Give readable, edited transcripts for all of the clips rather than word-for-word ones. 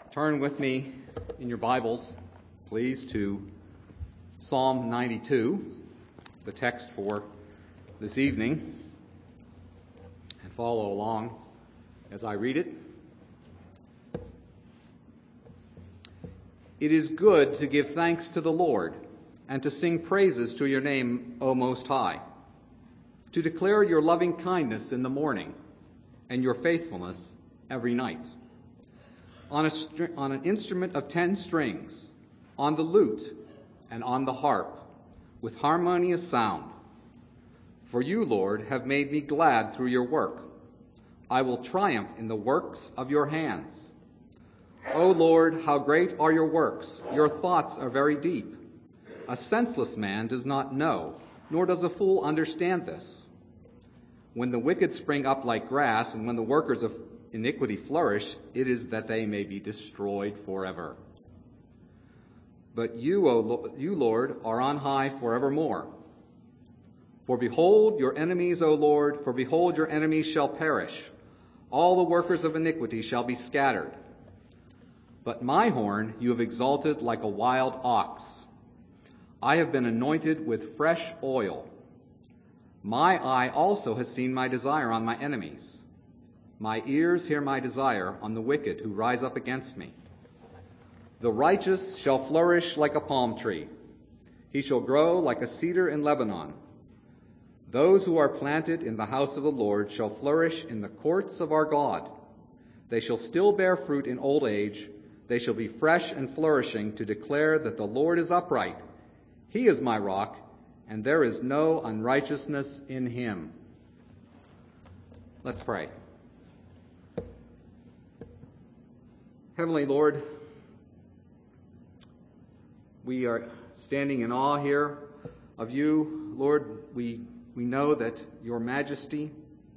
Turn with me in your Bibles, please, to Psalm 92, the text for this evening, and follow along as I read it. It is good to give thanks to the Lord and to sing praises to your name, O Most High, to declare your loving kindness in the morning and your faithfulness every night. On an instrument of 10 strings, on the lute and on the harp, with harmonious sound. For you, Lord, have made me glad through your work. I will triumph in the works of your hands. O Lord, how great are your works! Your thoughts are very deep. A senseless man does not know, nor does a fool understand this. When the wicked spring up like grass, and when the workers of iniquity flourish, it is that they may be destroyed forever. But you, you, Lord, are on high forevermore. For behold your enemies, O Lord, for behold your enemies shall perish. All the workers of iniquity shall be scattered. But my horn you have exalted like a wild ox. I have been anointed with fresh oil. My eye also has seen my desire on my enemies. My ears hear my desire on the wicked who rise up against me. The righteous shall flourish like a palm tree. He shall grow like a cedar in Lebanon. Those who are planted in the house of the Lord shall flourish in the courts of our God. They shall still bear fruit in old age. They shall be fresh and flourishing to declare that the Lord is upright. He is my rock, and there is no unrighteousness in him. Let's pray. Heavenly Lord, we are standing in awe here of you. Lord, we know that your majesty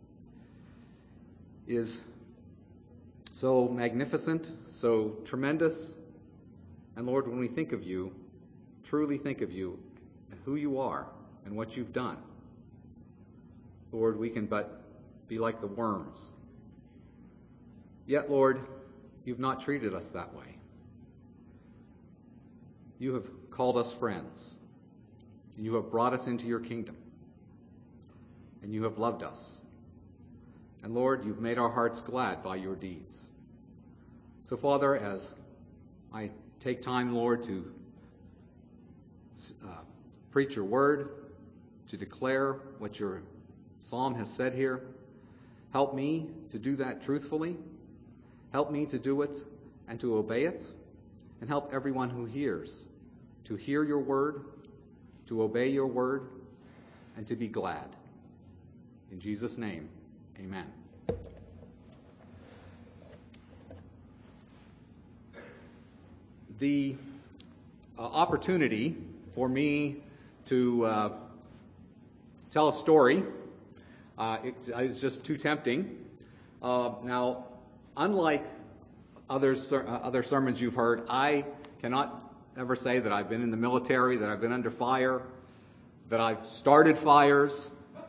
is so magnificent, so tremendous. And Lord, when we think of you, truly think of you and who you are and what you've done, Lord, we can but be like the worms. Yet, Lord, you've not treated us that way. You have called us friends, and you have brought us into your kingdom, and you have loved us. And Lord, you've made our hearts glad by your deeds. So, Father, as I take time, Lord, to preach your word, to declare what your psalm has said here, help me to do that truthfully. Help me to do it and to obey it, and help everyone who hears to hear your word, to obey your word, and to be glad. In Jesus' name, amen. The opportunity for me to tell a story is just too tempting. Now, unlike other sermons you've heard, I cannot ever say that I've been in the military, that I've been under fire, that I've started fires,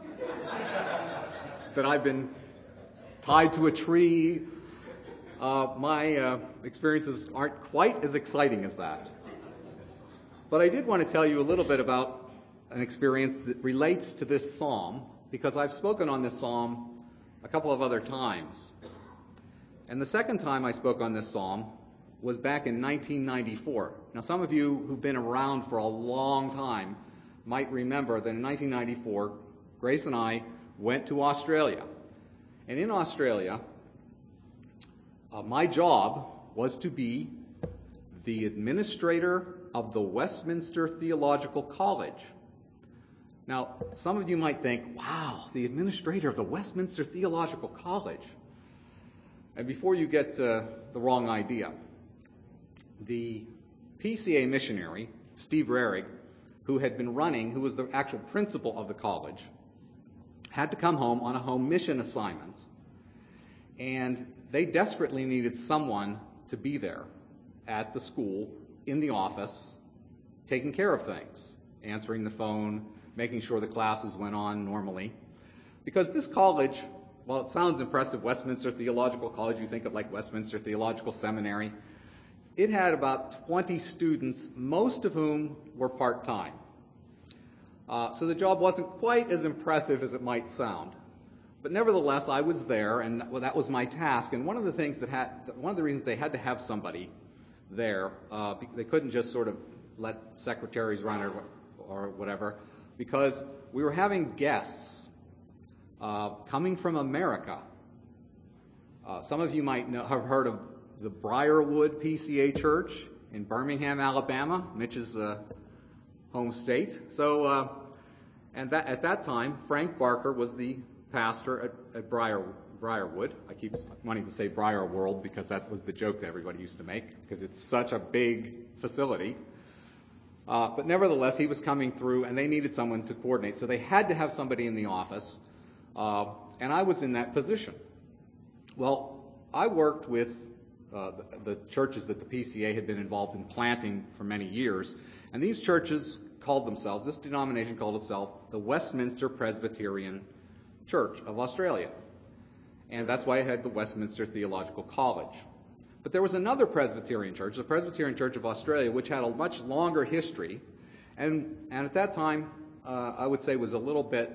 that I've been tied to a tree. My experiences aren't quite as exciting as that. But I did want to tell you a little bit about an experience that relates to this psalm, because I've spoken on this psalm a couple of other times. And the second time I spoke on this psalm was back in 1994. Now, some of you who've been around for a long time might remember that in 1994, Grace and I went to Australia. And in Australia, my job was to be the administrator of the Westminster Theological College. Now, some of you might think, wow, the administrator of the Westminster Theological College. And before you get the wrong idea, the PCA missionary, Steve Rarig, who was the actual principal of the college, had to come home on a home mission assignment. And they desperately needed someone to be there at the school, in the office, taking care of things, answering the phone, making sure the classes went on normally. Because this college, while it sounds impressive, Westminster Theological College, you think of like Westminster Theological Seminary, it had about 20 students, most of whom were part-time. So the job wasn't quite as impressive as it might sound. But nevertheless, I was there, and that was my task. And one of the reasons they had to have somebody there, they couldn't just sort of let secretaries run or whatever, because we were having guests coming from America. Some of you might have heard of the Briarwood PCA Church in Birmingham, Alabama, Mitch's home state. So, at that time, Frank Barker was the pastor at Briarwood. I keep wanting to say Briarworld because that was the joke that everybody used to make, because it's such a big facility. But nevertheless, he was coming through, and they needed someone to coordinate. So they had to have somebody in the office, and I was in that position. Well, I worked with the churches that the PCA had been involved in planting for many years, and these churches this denomination called itself the Westminster Presbyterian Church of Australia. And that's why it had the Westminster Theological College. But there was another Presbyterian church, the Presbyterian Church of Australia, which had a much longer history, and at that time, I would say was a little bit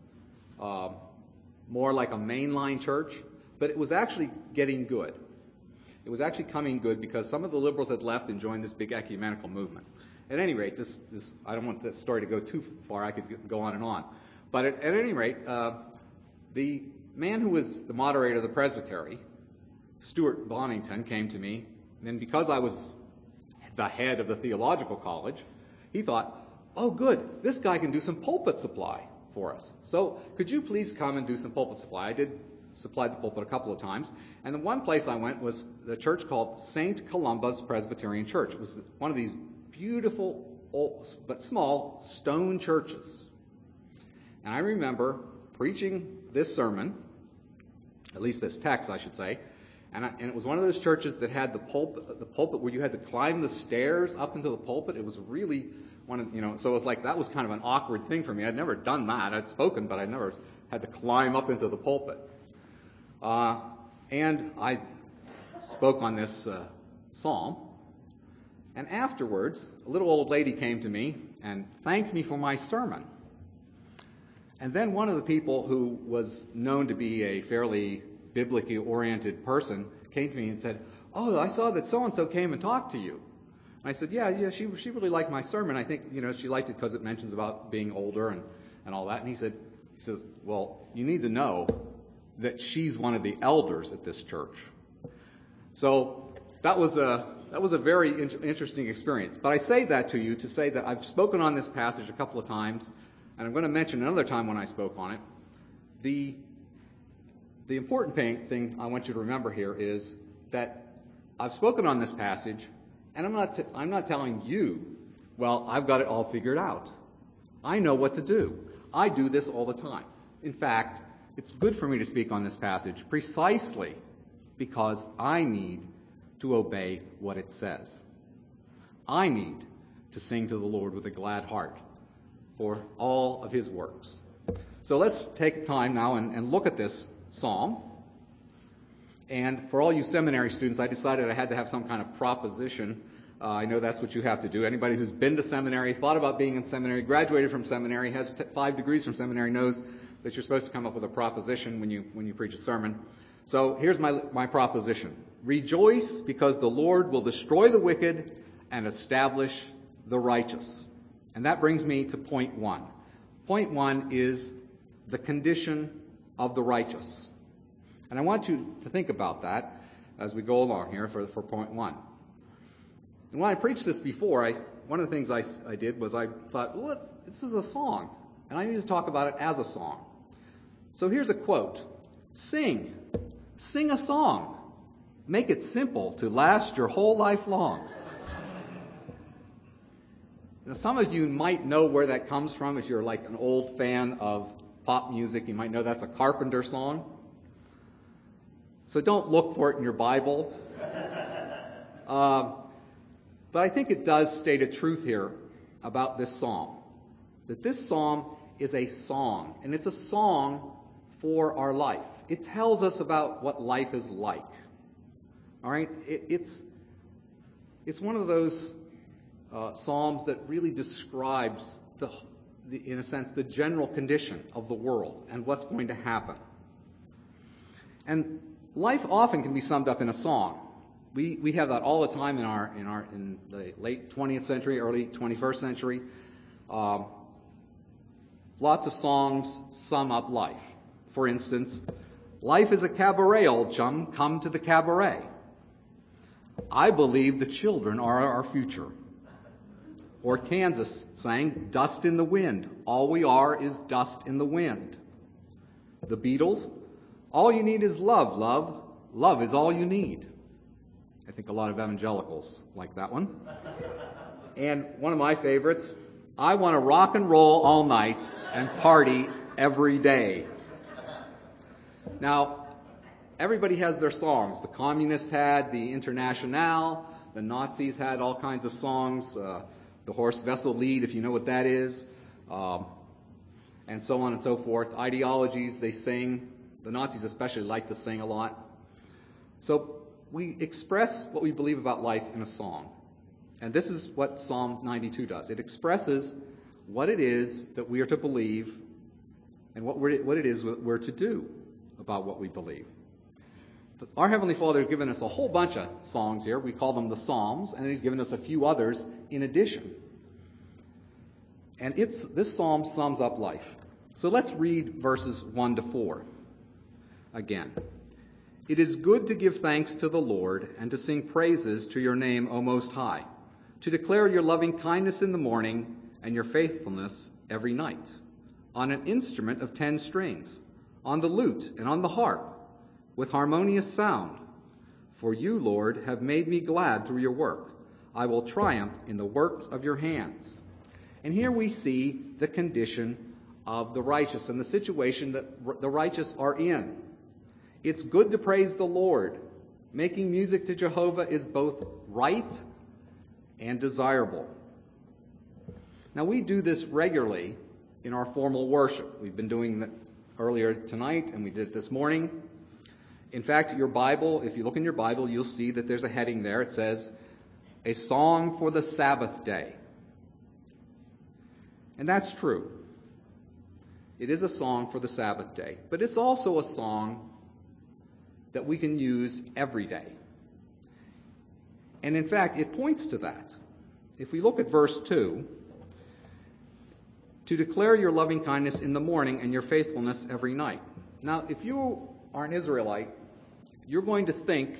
more like a mainline church, but it was actually getting good. It was actually coming good because some of the liberals had left and joined this big ecumenical movement. At any rate, this I don't want the story to go too far. I could go on and on. But at any rate, the man who was the moderator of the presbytery, Stuart Bonington, came to me, and because I was the head of the theological college, he thought, oh good, this guy can do some pulpit supply for us. So could you please come and do some pulpit supply? I did supply the pulpit a couple of times, and the one place I went was the church called St. Columba's Presbyterian Church. It was one of these beautiful, old, but small, stone churches. And I remember preaching this sermon, at least this text, I should say, and it was one of those churches that had the pulpit where you had to climb the stairs up into the pulpit. It was really so it was like that was kind of an awkward thing for me. I'd never done that. I'd spoken, but I never had to climb up into the pulpit. And I spoke on this psalm. And afterwards, a little old lady came to me and thanked me for my sermon. And then one of the people who was known to be a fairly biblically oriented person came to me and said, oh, I saw that so-and-so came and talked to you. And I said, yeah, she really liked my sermon. I think, she liked it because it mentions about being older and all that. And he says, well, you need to know that she's one of the elders at this church. So that was a very interesting experience. But I say that to you to say that I've spoken on this passage a couple of times, and I'm going to mention another time when I spoke on it. The important thing I want you to remember here is that I've spoken on this passage, and I'm not telling you, well, I've got it all figured out. I know what to do. I do this all the time. In fact, it's good for me to speak on this passage precisely because I need to obey what it says. I need to sing to the Lord with a glad heart for all of his works. So let's take time now and look at this psalm. And for all you seminary students, I decided I had to have some kind of proposition. I know that's what you have to do. Anybody who's been to seminary, thought about being in seminary, graduated from seminary, has 5 degrees from seminary, knows that you're supposed to come up with a proposition when you preach a sermon. So here's my proposition. Rejoice because the Lord will destroy the wicked and establish the righteous. And that brings me to point 1. Point 1 is the condition of the righteous. And I want you to think about that as we go along here for point 1. And when I preached this before, one of the things I did was I thought, well, this is a song, and I need to talk about it as a song. So here's a quote. Sing a song. Make it simple to last your whole life long. Now, some of you might know where that comes from. If you're like an old fan of pop music, you might know that's a Carpenter song. So don't look for it in your Bible. But I think it does state a truth here about this psalm. That this psalm is a song, and it's a song for our life. It tells us about what life is like. All right? It's one of those psalms that really describes, in a sense, the general condition of the world and what's going to happen. And life often can be summed up in a song. We have that all the time in the late 20th century, early 21st century. Lots of songs sum up life. For instance, life is a cabaret, old chum, come to the cabaret. I believe the children are our future. Or Kansas sang, dust in the wind. All we are is dust in the wind. The Beatles, all you need is love, love. Love is all you need. I think a lot of evangelicals like that one. And one of my favorites, I want to rock and roll all night and party every day. Now, everybody has their songs. The communists had the Internationale. The Nazis had all kinds of songs. The Horst Wessel Lied, if you know what that is. And so on and so forth. Ideologies, they sing. The Nazis especially like to sing a lot. So we express what we believe about life in a song. And this is what Psalm 92 does. It expresses what it is that we are to believe and what it is we're to do about what we believe. So our Heavenly Father has given us a whole bunch of songs here. We call them the Psalms, and He's given us a few others in addition. And this psalm sums up life. So let's read verses 1 to 4 again. It is good to give thanks to the Lord and to sing praises to your name, O Most High, to declare your loving kindness in the morning and your faithfulness every night, on an instrument of 10 strings, on the lute and on the harp, with harmonious sound. For you, Lord, have made me glad through your work. I will triumph in the works of your hands. And here we see the condition of the righteous and the situation that the righteous are in. It's good to praise the Lord. Making music to Jehovah is both right and desirable. Now, we do this regularly in our formal worship. We've been doing that earlier tonight, and we did it this morning. In fact, your Bible, if you look in your Bible, you'll see that there's a heading there. It says, a song for the Sabbath day. And that's true. It is a song for the Sabbath day. But it's also a song that we can use every day. And in fact, it points to that. If we look at verse 2, to declare your loving kindness in the morning and your faithfulness every night. Now, if you are an Israelite, you're going to think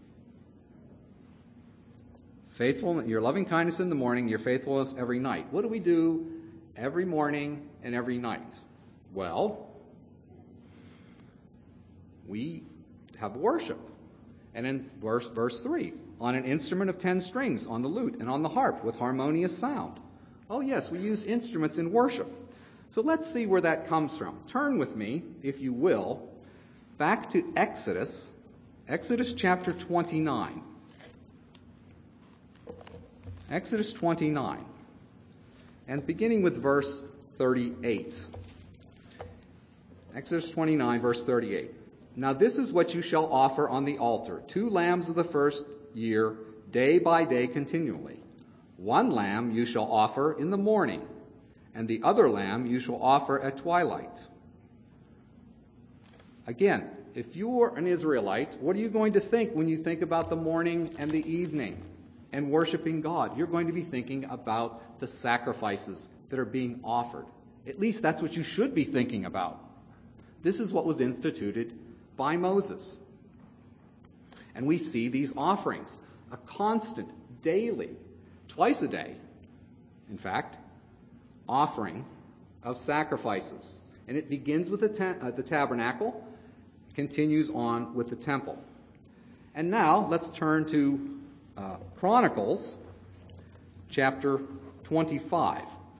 your loving kindness in the morning, your faithfulness every night. What do we do every morning and every night? Well, we have worship. And in verse 3, on an instrument of 10 strings, on the lute and on the harp with harmonious sound. Oh yes, we use instruments in worship. So let's see where that comes from. Turn with me, if you will, back to Exodus chapter 29. Exodus 29. And beginning with verse 38. Exodus 29, verse 38. Now this is what you shall offer on the altar: 2 lambs of the first year, day by day continually. 1 lamb you shall offer in the morning, and the other lamb you shall offer at twilight. Again, if you are an Israelite, what are you going to think when you think about the morning and the evening and worshiping God? You're going to be thinking about the sacrifices that are being offered. At least that's what you should be thinking about. This is what was instituted by Moses. And we see these offerings, a constant, daily, twice a day, in fact, offering of sacrifices. And it begins with the tabernacle, continues on with the temple. And now let's turn to Chronicles chapter 25.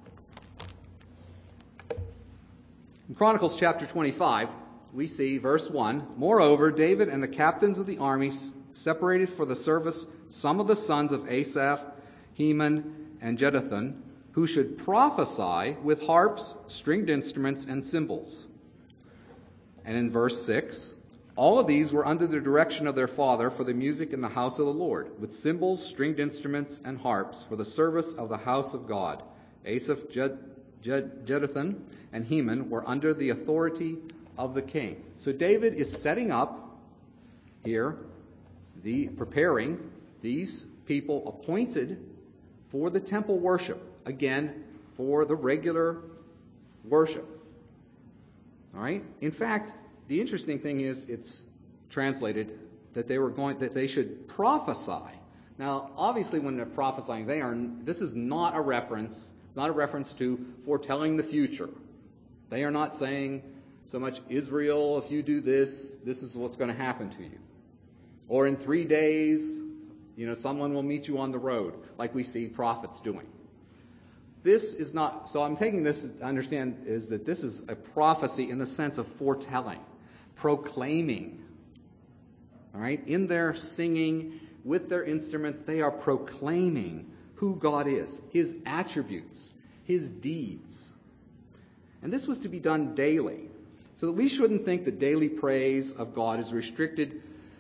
In Chronicles chapter 25, we see verse 1, moreover, David and the captains of the army separated for the service some of the sons of Asaph, Heman, and Jeduthun, who should prophesy with harps, stringed instruments, and cymbals. And in verse 6, All of these were under the direction of their father for the music in the house of the Lord, with cymbals, stringed instruments, and harps for the service of the house of God. Asaph, Jeduthun, and Heman were under the authority of the king. So David is setting up here, preparing these people appointed for the temple worship. Again, for the regular worship. All right? In fact, the interesting thing is it's translated that they should prophesy. Now, obviously when they're prophesying, this is not a reference to foretelling the future. They are not saying so much, Israel, if you do this, this is what's going to happen to you. Or in 3 days, someone will meet you on the road, like we see prophets doing. This is not, so I'm taking this to understand is that this is a prophecy in the sense of foretelling, proclaiming. All right? In their singing, with their instruments, they are proclaiming who God is, His attributes, His deeds. And this was to be done daily. So that we shouldn't think that daily praise of God is restricted,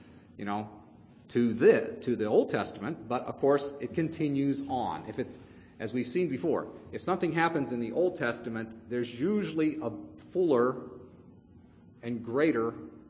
to the Old Testament, but of course it continues on. If it's, as we've seen before, if something happens in the Old Testament, there's usually a fuller and greater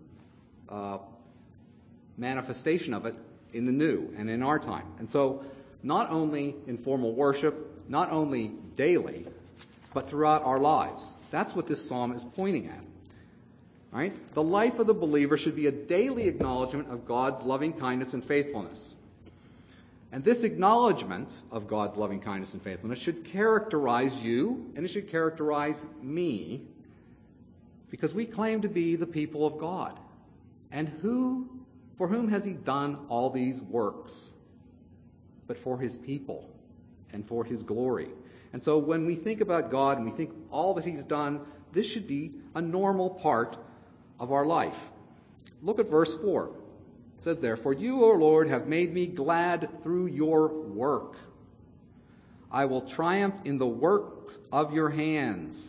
manifestation of it in the New and in our time. And so not only in formal worship, not only daily, but throughout our lives. That's what this psalm is pointing at. All right? The life of the believer should be a daily acknowledgement of God's loving kindness and faithfulness. And this acknowledgement of God's loving kindness and faithfulness should characterize you, and it should characterize me, because we claim to be the people of God. And for whom has He done all these works? But for His people and for His glory. And so when we think about God and we think all that He's done, this should be a normal part of our life. Look at verse 4. It says, "Therefore you, O Lord, have made me glad through your work. I will triumph in the works of your hands."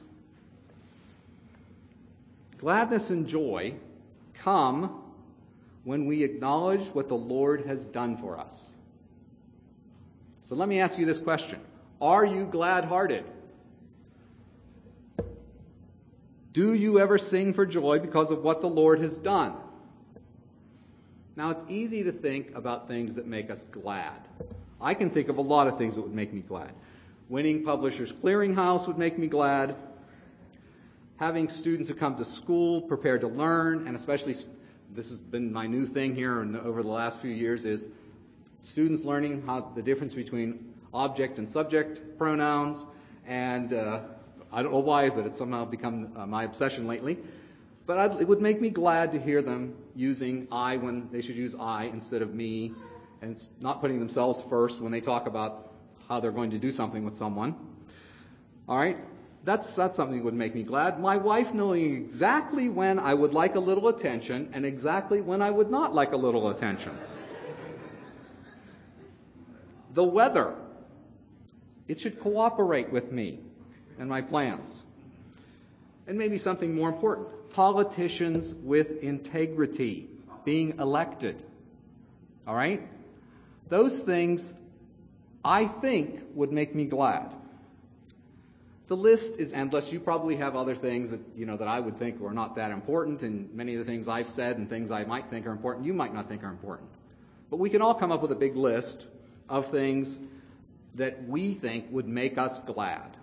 Gladness and joy come when we acknowledge what the Lord has done for us. So let me ask you this question. Are you glad-hearted? Do you ever sing for joy because of what the Lord has done? Now, it's easy to think about things that make us glad. I can think of a lot of things that would make me glad. Winning Publishers Clearinghouse would make me glad. Having students who come to school prepared to learn, and especially this has been my new thing here and over the last few years, is students learning how the difference between object and subject pronouns. And I don't know why, but it's somehow become my obsession lately. But it would make me glad to hear them using I when they should use I instead of me, and not putting themselves first when they talk about how they're going to do something with someone. All right? That's something that would make me glad. My wife knowing exactly when I would like a little attention and exactly when I would not like a little attention. The weather. It should cooperate with me and my plans. And maybe something more important. Politicians with integrity being elected. All right? Those things, I think, would make me glad. The list is endless. You probably have other things that I would think are not that important, and many of the things I've said and things I might think are important, you might not think are important. But we can all come up with a big list of things that we think would make us glad.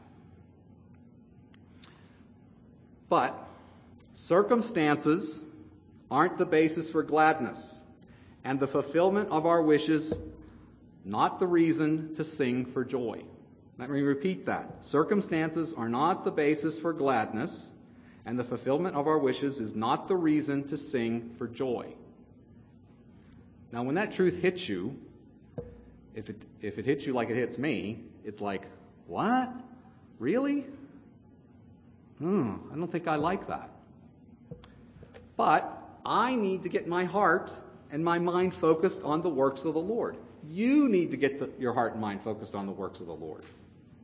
But circumstances aren't the basis for gladness, and the fulfillment of our wishes not the reason to sing for joy. Let me repeat that. Circumstances are not the basis for gladness, and the fulfillment of our wishes is not the reason to sing for joy. Now, when that truth hits you, if it hits you like it hits me, it's like, what? Really? I don't think I like that. But I need to get my heart and my mind focused on the works of the Lord. You need to get your heart and mind focused on the works of the Lord.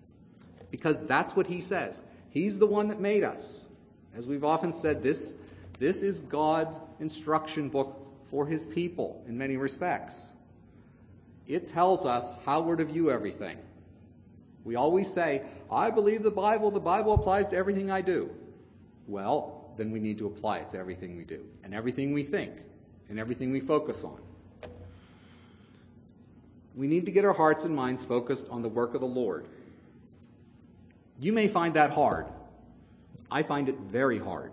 Because that's what He says. He's the one that made us. As we've often said, this This is God's instruction book for his people in many respects. It tells us how we're to view everything. We always say, I believe the Bible applies to everything I do. Well, then we need to apply it to everything we do, and everything we think, and everything we focus on. We need to get our hearts and minds focused on the work of the Lord. You may find that hard. I find it very hard.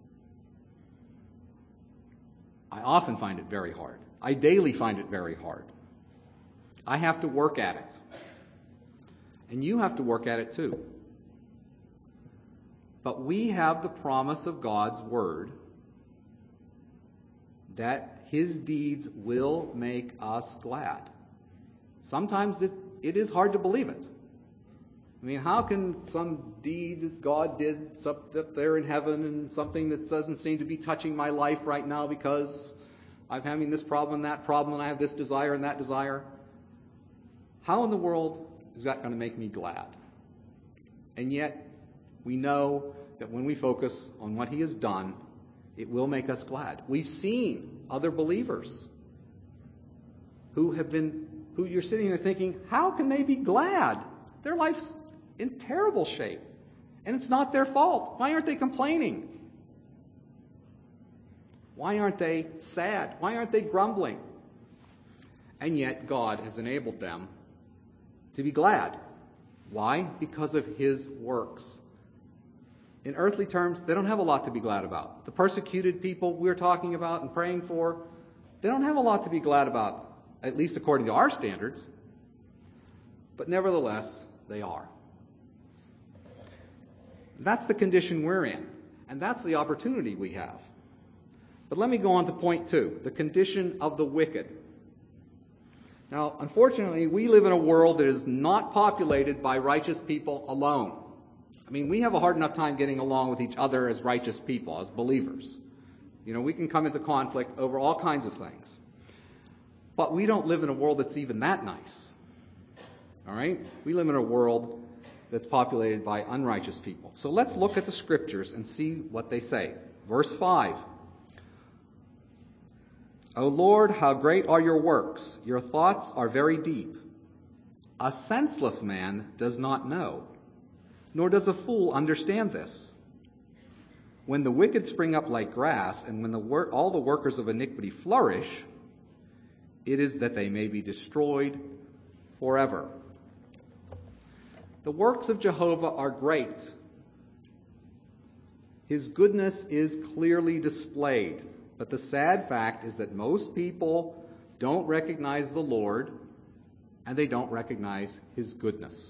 I often find it very hard. I daily find it very hard. I have to work at it. And you have to work at it too. But we have the promise of God's word that his deeds will make us glad. Sometimes it is hard to believe it. I mean, how can some deed God did up there in heaven and something that doesn't seem to be touching my life right now because I'm having this problem and that problem and I have this desire and that desire? How in the world is that going to make me glad? And yet, we know that when we focus on what he has done, it will make us glad. We've seen other believers who you're sitting there thinking, how can they be glad? Their life's in terrible shape. And it's not their fault. Why aren't they complaining? Why aren't they sad? Why aren't they grumbling? And yet God has enabled them to be glad. Why? Because of his works. In earthly terms, they don't have a lot to be glad about. The persecuted people we're talking about and praying for, they don't have a lot to be glad about, at least according to our standards. But nevertheless, they are. That's the condition we're in, and that's the opportunity we have. But let me go on to point 2, the condition of the wicked. Now, unfortunately, we live in a world that is not populated by righteous people alone. I mean, we have a hard enough time getting along with each other as righteous people, as believers. You know, we can come into conflict over all kinds of things. But we don't live in a world that's even that nice. All right? We live in a world that's populated by unrighteous people. So let's look at the scriptures and see what they say. Verse 5. O Lord, how great are your works! Your thoughts are very deep. A senseless man does not know, nor does a fool understand this. When the wicked spring up like grass, and when all the workers of iniquity flourish, it is that they may be destroyed forever. The works of Jehovah are great. His goodness is clearly displayed. But the sad fact is that most people don't recognize the Lord, and they don't recognize his goodness.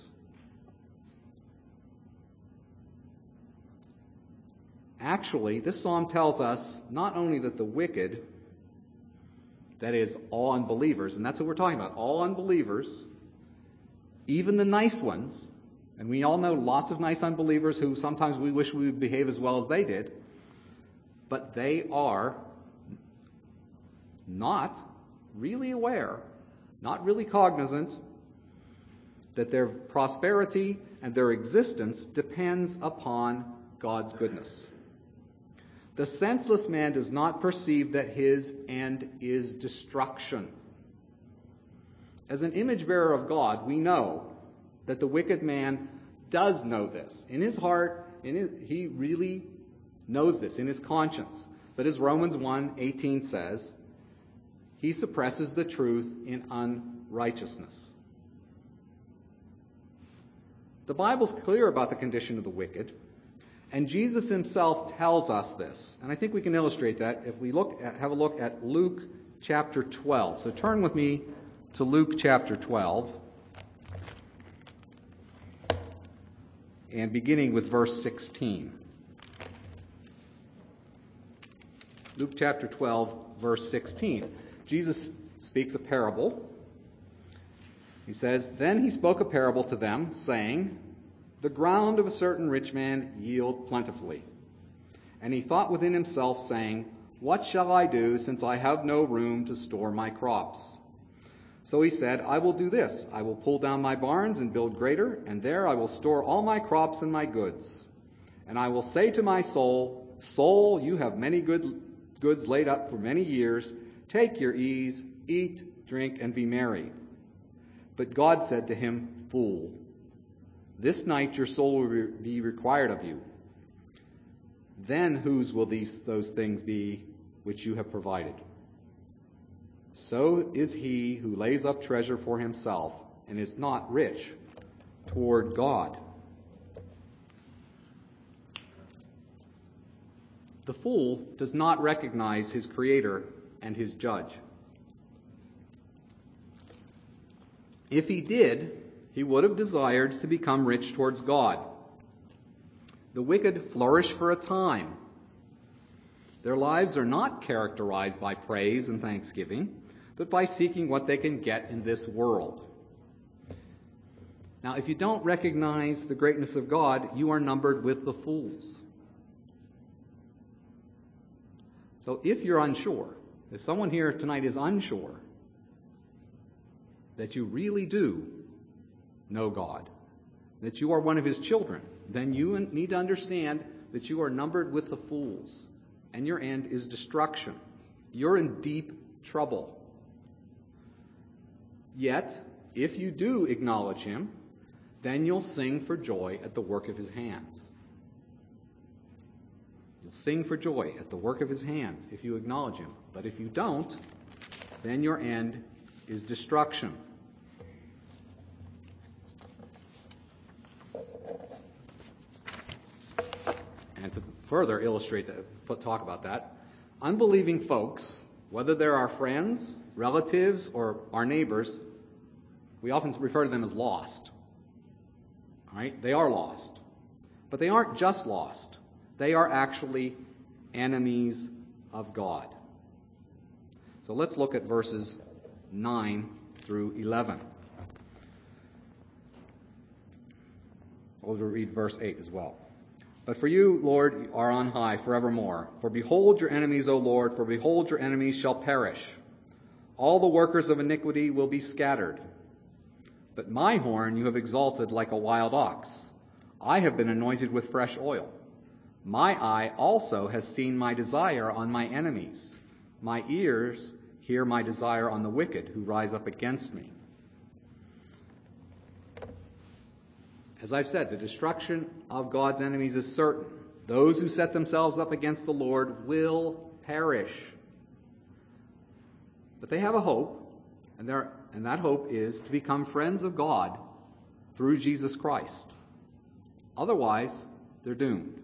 Actually, this psalm tells us not only that the wicked, that is, all unbelievers, and that's what we're talking about, all unbelievers, even the nice ones, and we all know lots of nice unbelievers who sometimes we wish we would behave as well as they did, but they are not really aware, not really cognizant that their prosperity and their existence depends upon God's goodness. The senseless man does not perceive that his end is destruction. As an image bearer of God, we know that the wicked man does know this. In his heart, he really knows this, in his conscience. But as Romans 1:18 says, he suppresses the truth in unrighteousness. The Bible's clear about the condition of the wicked, and Jesus himself tells us this. And I think we can illustrate that if we have a look at Luke chapter 12. So turn with me to Luke chapter 12, and beginning with verse 16. Luke chapter 12, verse 16. Jesus speaks a parable. He says, Then he spoke a parable to them, saying, The ground of a certain rich man yield plentifully. And he thought within himself, saying, What shall I do, since I have no room to store my crops? So he said, I will do this. I will pull down my barns and build greater, and there I will store all my crops and my goods. And I will say to my soul, "Soul, you have many goods laid up for many years. Take your ease, eat, drink, and be merry." But God said to him, "Fool, this night your soul will be required of you. Then whose will those things be which you have provided?" So is he who lays up treasure for himself and is not rich toward God. The fool does not recognize his Creator and his Judge. If he did, he would have desired to become rich towards God. The wicked flourish for a time. Their lives are not characterized by praise and thanksgiving, but by seeking what they can get in this world. Now, if you don't recognize the greatness of God, you are numbered with the fools. So if you're unsure, if someone here tonight is unsure that you really do know God, that you are one of his children, then you need to understand that you are numbered with the fools, and your end is destruction. You're in deep trouble. Yet, if you do acknowledge him, then you'll sing for joy at the work of his hands. You'll sing for joy at the work of his hands if you acknowledge him. But if you don't, then your end is destruction. And to further illustrate that, talk about that, unbelieving folks, whether they're our friends, relatives, or our neighbors, we often refer to them as lost. All right? They are lost. But they aren't just lost. They are actually enemies of God. So let's look at verses 9 through 11. We'll read verse 8 as well. "But for you, Lord, are on high forevermore. For behold your enemies, O Lord, for behold your enemies shall perish. All the workers of iniquity will be scattered. But my horn you have exalted like a wild ox. I have been anointed with fresh oil. My eye also has seen my desire on my enemies. My ears hear my desire on the wicked who rise up against me." As I've said, the destruction of God's enemies is certain. Those who set themselves up against the Lord will perish. But they have a hope, and that hope is to become friends of God through Jesus Christ. Otherwise, they're doomed.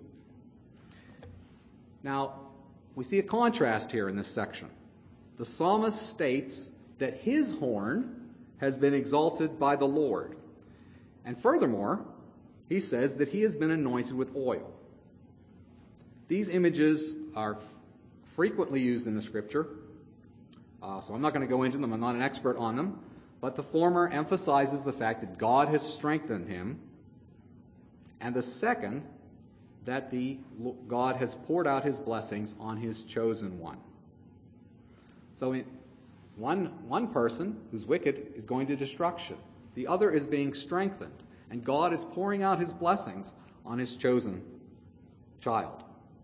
Now, we see a contrast here in this section. The psalmist states that his horn has been exalted by the Lord. And furthermore, he says that he has been anointed with oil. These images are frequently used in the Scripture, so I'm not going to go into them. I'm not an expert on them. But the former emphasizes the fact that God has strengthened him, and the second, that God has poured out his blessings on his chosen one. So one person who's wicked is going to destruction. The other is being strengthened, and God is pouring out his blessings on his chosen child.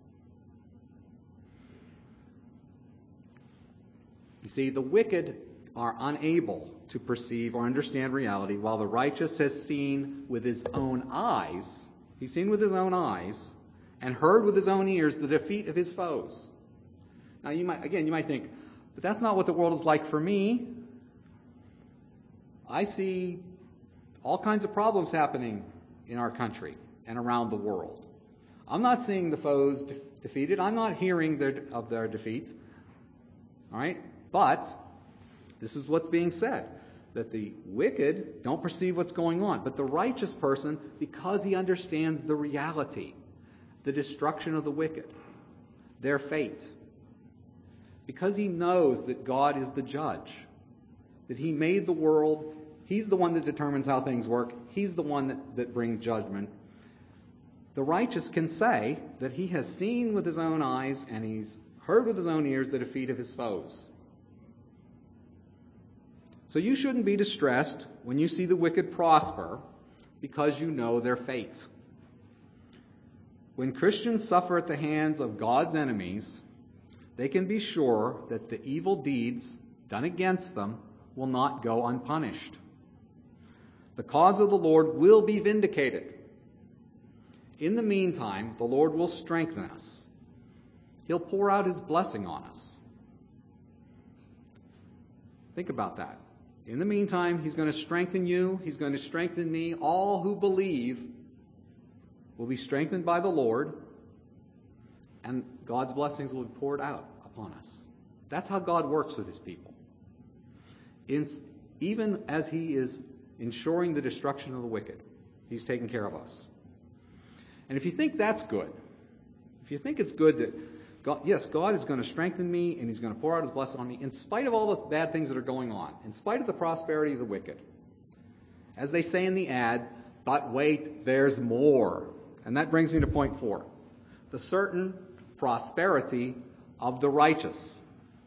You see, the wicked are unable to perceive or understand reality, while the righteous has seen with his own eyes, he's seen with his own eyes, and heard with his own ears the defeat of his foes. Now, you might think, but that's not what the world is like for me. I see all kinds of problems happening in our country and around the world. I'm not seeing the foes defeated. I'm not hearing of their defeat. All right? But this is what's being said, that the wicked don't perceive what's going on. But the righteous person, because he understands the reality, the destruction of the wicked, their fate, because he knows that God is the judge, that he made the world, he's the one that determines how things work, he's the one that brings judgment, the righteous can say that he has seen with his own eyes and he's heard with his own ears the defeat of his foes. So you shouldn't be distressed when you see the wicked prosper, because you know their fate. When Christians suffer at the hands of God's enemies, they can be sure that the evil deeds done against them will not go unpunished. The cause of the Lord will be vindicated. In the meantime, the Lord will strengthen us. He'll pour out his blessing on us. Think about that. In the meantime, he's going to strengthen you. He's going to strengthen me. All who believe will be strengthened by the Lord, and God's blessings will be poured out upon us. That's how God works with his people. Even as he is ensuring the destruction of the wicked, he's taking care of us. And if you think that's good, if you think it's good that God is going to strengthen me and he's going to pour out his blessing on me in spite of all the bad things that are going on, in spite of the prosperity of the wicked. As they say in the ad, but wait, there's more. And that brings me to point 4. The certain prosperity of the righteous.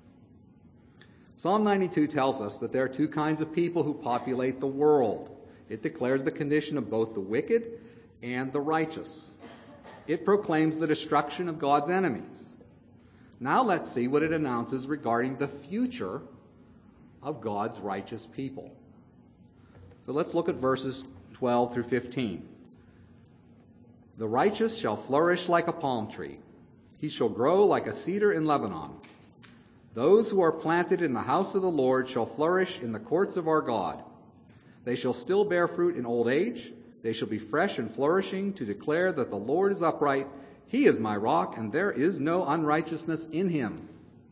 Psalm 92 tells us that there are 2 kinds of people who populate the world. It declares the condition of both the wicked and the righteous. It proclaims the destruction of God's enemies. Now let's see what it announces regarding the future of God's righteous people. So let's look at verses 12 through 15. The righteous shall flourish like a palm tree. He shall grow like a cedar in Lebanon. Those who are planted in the house of the Lord shall flourish in the courts of our God. They shall still bear fruit in old age. They shall be fresh and flourishing to declare that the Lord is upright. He is my rock, and there is no unrighteousness in him.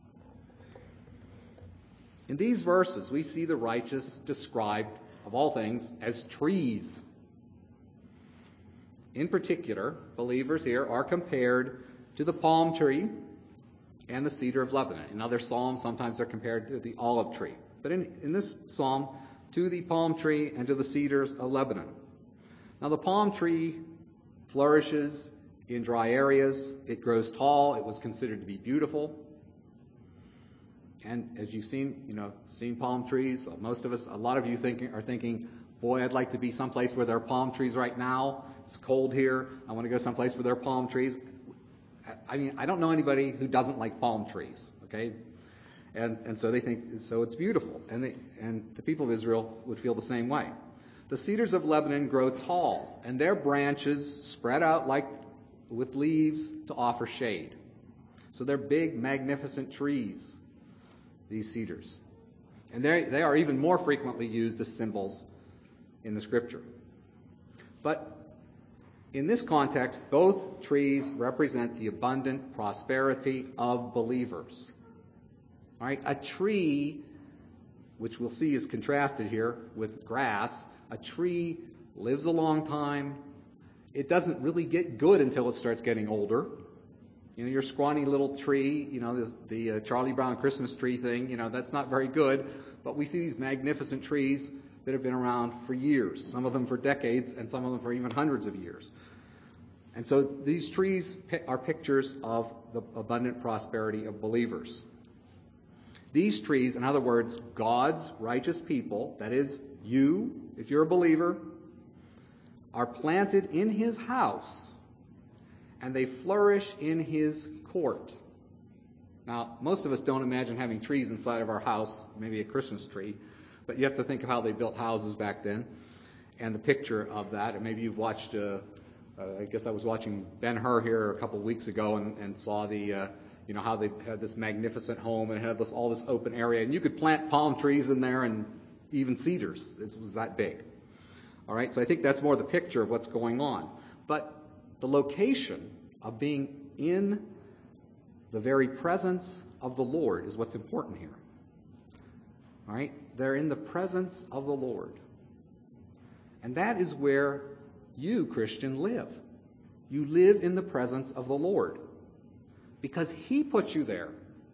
In these verses, we see the righteous described, of all things, as trees. In particular, believers here are compared to the palm tree and the cedar of Lebanon. In other psalms, sometimes they're compared to the olive tree. But in this psalm, to the palm tree and to the cedars of Lebanon. Now, the palm tree flourishes in dry areas. It grows tall. It was considered to be beautiful. And as you've seen palm trees, most of us, a lot of you are thinking, boy, I'd like to be someplace where there are palm trees right now. It's cold here. I want to go someplace where there are palm trees. I mean, I don't know anybody who doesn't like palm trees, okay? And so they think, so it's beautiful. And the people of Israel would feel the same way. The cedars of Lebanon grow tall, and their branches spread out like with leaves to offer shade. So they're big, magnificent trees, these cedars. And they are even more frequently used as symbols in the Scripture. But in this context, both trees represent the abundant prosperity of believers. All right? A tree, which we'll see is contrasted here with grass, a tree lives a long time. It doesn't really get good until it starts getting older. Your scrawny little tree, the Charlie Brown Christmas tree thing, that's not very good. But we see these magnificent trees that have been around for years, some of them for decades, and some of them for even hundreds of years. And so these trees are pictures of the abundant prosperity of believers. These trees, in other words, God's righteous people, that is, you, if you're a believer, are planted in his house, and they flourish in his court. Now, most of us don't imagine having trees inside of our house, maybe a Christmas tree, but you have to think of how they built houses back then, and the picture of that. And maybe you've watched, I guess I was watching Ben-Hur here a couple of weeks ago and saw the, how they had this magnificent home and had all this open area. And you could plant palm trees in there and even cedars. It was that big. All right, so I think that's more the picture of what's going on. But the location of being in the very presence of the Lord is what's important here. All right? They're in the presence of the Lord. And that is where you, Christian, live. You live in the presence of the Lord because he put you there.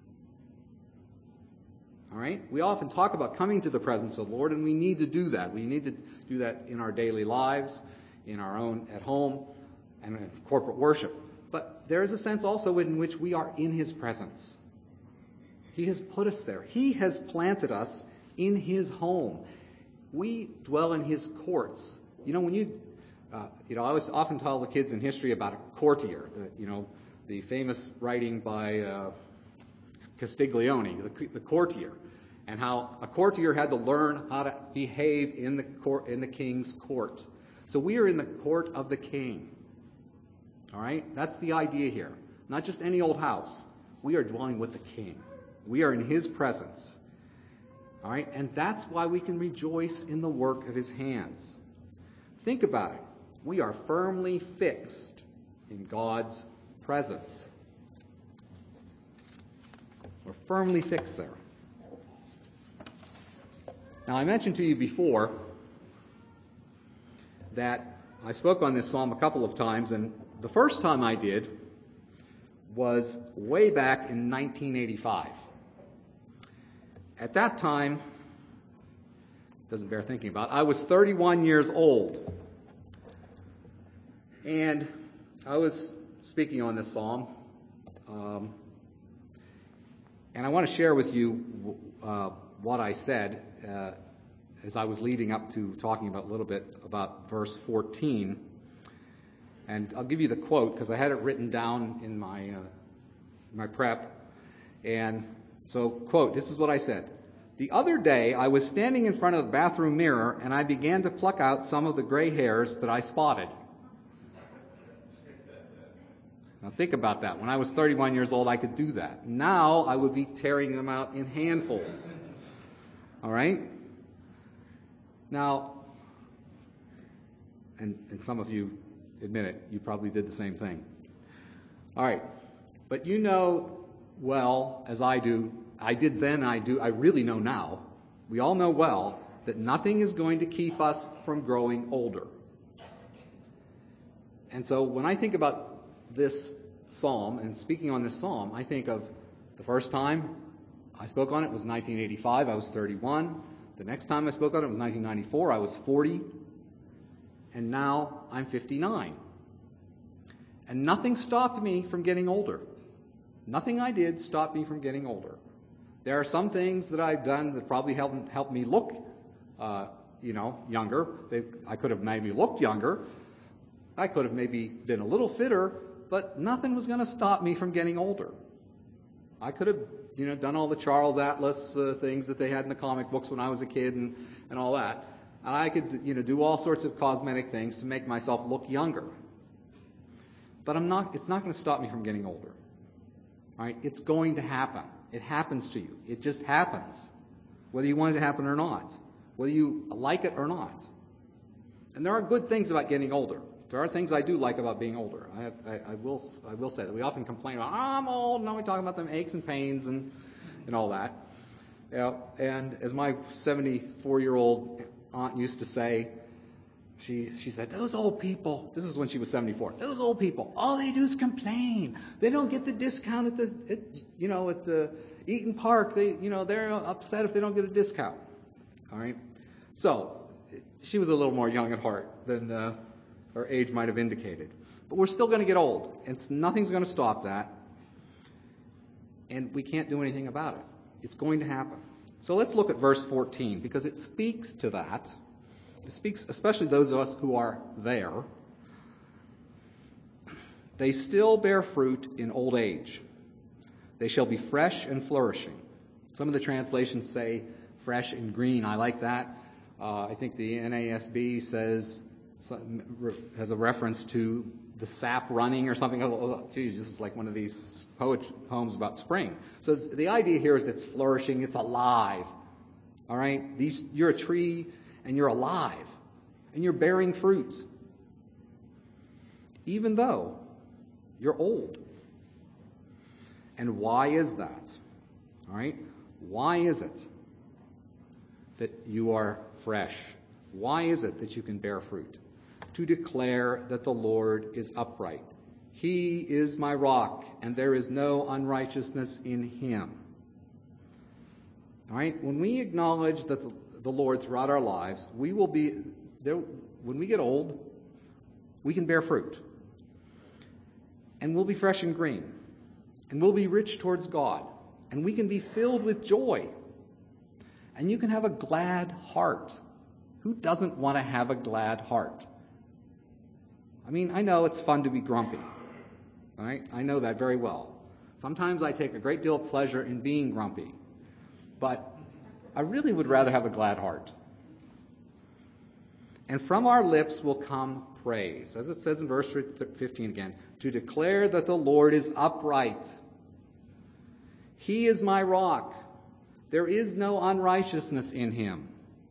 All right? We often talk about coming to the presence of the Lord, and we need to do that. We need to do that in our daily lives, in our own at home, and in corporate worship. But there is a sense also in which we are in his presence. He has put us there. He has planted us in his home. We dwell in his courts. When you I always often tell the kids in history about a courtier, the famous writing by Castiglione, the courtier, and how a courtier had to learn how to behave in the king's court. So we are in the court of the king. All right? That's the idea here. Not just any old house. We are dwelling with the king. We are in his presence. All right? And that's why we can rejoice in the work of his hands. Think about it. We are firmly fixed in God's presence. We're firmly fixed there. Now, I mentioned to you before that I spoke on this psalm a couple of times, and the first time I did was way back in 1985. At that time, doesn't bear thinking about, I was 31 years old. And I was speaking on this psalm. And I want to share with you what I said as I was leading up to talking about a little bit about verse 14. And I'll give you the quote because I had it written down in my prep. And so, quote, this is what I said. "The other day I was standing in front of the bathroom mirror and I began to pluck out some of the gray hairs that I spotted." Now think about that. When I was 31 years old, I could do that. Now I would be tearing them out in handfuls. All right? Now, and some of you admit it, you probably did the same thing. All right. But you know well, as I do, I did then, I really know now, we all know well that nothing is going to keep us from growing older. And so when I think about this psalm and speaking on this psalm, I think of the first time I spoke on it was 1985. I was 31. The next time I spoke on it was 1994. I was 40. And now I'm 59. And nothing stopped me from getting older. Nothing I did stopped me from getting older. There are some things that I've done that probably helped me look, younger. I could have maybe looked younger. I could have maybe been a little fitter, but nothing was going to stop me from getting older. I could have, done all the Charles Atlas things that they had in the comic books when I was a kid and all that. And I could, do all sorts of cosmetic things to make myself look younger. But it's not going to stop me from getting older. All right? It's going to happen. It happens to you. It just happens. Whether you want it to happen or not. Whether you like it or not. And there are good things about getting older. There are things I do like about being older. I will say that. We often complain about, I'm old, now we talk about them aches and pains and all that. And as my 74-year-old aunt used to say, she said, those old people, this is when she was 74, those old people, all they do is complain. They don't get the discount at Eaton Park. They're upset if they don't get a discount. All right? So, she was a little more young at heart than her age might have indicated. But we're still going to get old. And nothing's going to stop that. And we can't do anything about it. It's going to happen. So let's look at verse 14, because it speaks to that. It speaks, especially those of us who are there. They still bear fruit in old age. They shall be fresh and flourishing. Some of the translations say fresh and green. I like that. I think the NASB has a reference to the sap running or something. Oh, geez, this is like one of these poems about spring. So the idea here is it's flourishing, it's alive. All right? You're a tree and you're alive. And you're bearing fruit. Even though you're old. And why is that? All right? Why is it that you are fresh? Why is it that you can bear fruit? To declare that the Lord is upright. He is my rock, and there is no unrighteousness in him. All right? When we acknowledge that the Lord throughout our lives, we will be there. When we get old, we can bear fruit. And we'll be fresh and green. And we'll be rich towards God. And we can be filled with joy. And you can have a glad heart. Who doesn't want to have a glad heart? I mean, I know it's fun to be grumpy, right? I know that very well. Sometimes I take a great deal of pleasure in being grumpy, but I really would rather have a glad heart. And from our lips will come praise, as it says in verse 15 again, to declare that the Lord is upright. He is my rock. There is no unrighteousness in him.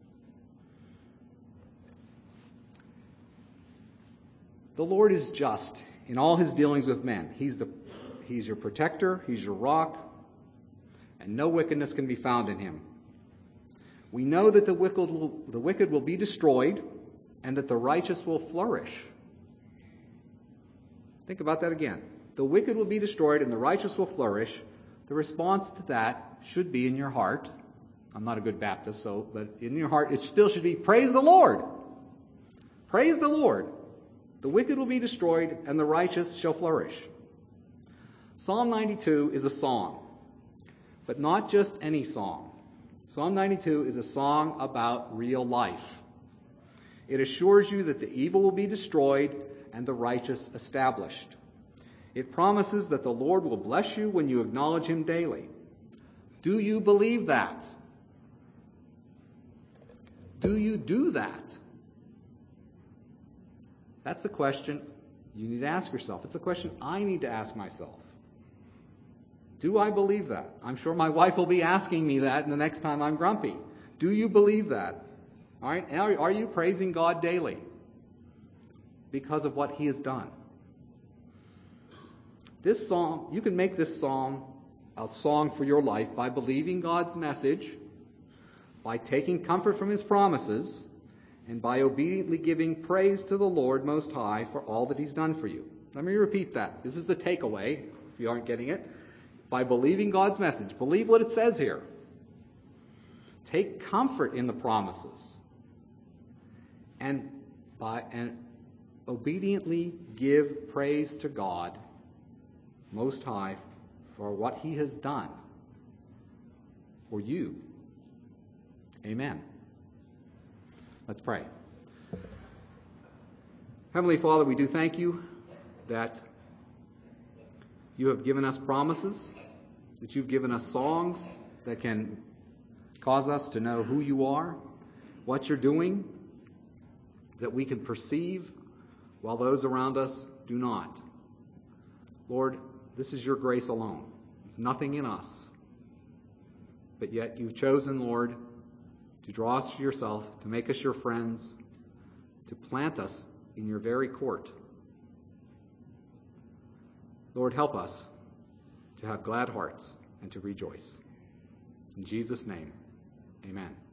The Lord is just in all his dealings with men. He's your protector, he's your rock, and no wickedness can be found in him. We know that the wicked will be destroyed and that the righteous will flourish. Think about that again. The wicked will be destroyed and the righteous will flourish. The response to that should be in your heart. I'm not a good Baptist, but in your heart it still should be, praise the Lord. Praise the Lord. The wicked will be destroyed and the righteous shall flourish. Psalm 92 is a song, but not just any song. Psalm 92 is a song about real life. It assures you that the evil will be destroyed and the righteous established. It promises that the Lord will bless you when you acknowledge him daily. Do you believe that? Do you do that? That's the question you need to ask yourself. It's a question I need to ask myself. Do I believe that? I'm sure my wife will be asking me that the next time I'm grumpy. Do you believe that? All right? Are you praising God daily because of what he has done? This psalm, you can make this psalm a song for your life by believing God's message, by taking comfort from his promises, and by obediently giving praise to the Lord Most High for all that he's done for you. Let me repeat that. This is the takeaway, if you aren't getting it. By believing God's message. Believe what it says here. Take comfort in the promises. And obediently give praise to God Most High for what he has done for you. Amen. Let's pray. Heavenly Father, we do thank you that you have given us promises, that you've given us songs that can cause us to know who you are, what you're doing, that we can perceive while those around us do not. Lord, this is your grace alone. It's nothing in us. But yet you've chosen, Lord, to draw us to yourself, to make us your friends, to plant us in your very court. Lord, help us to have glad hearts and to rejoice. In Jesus' name, amen.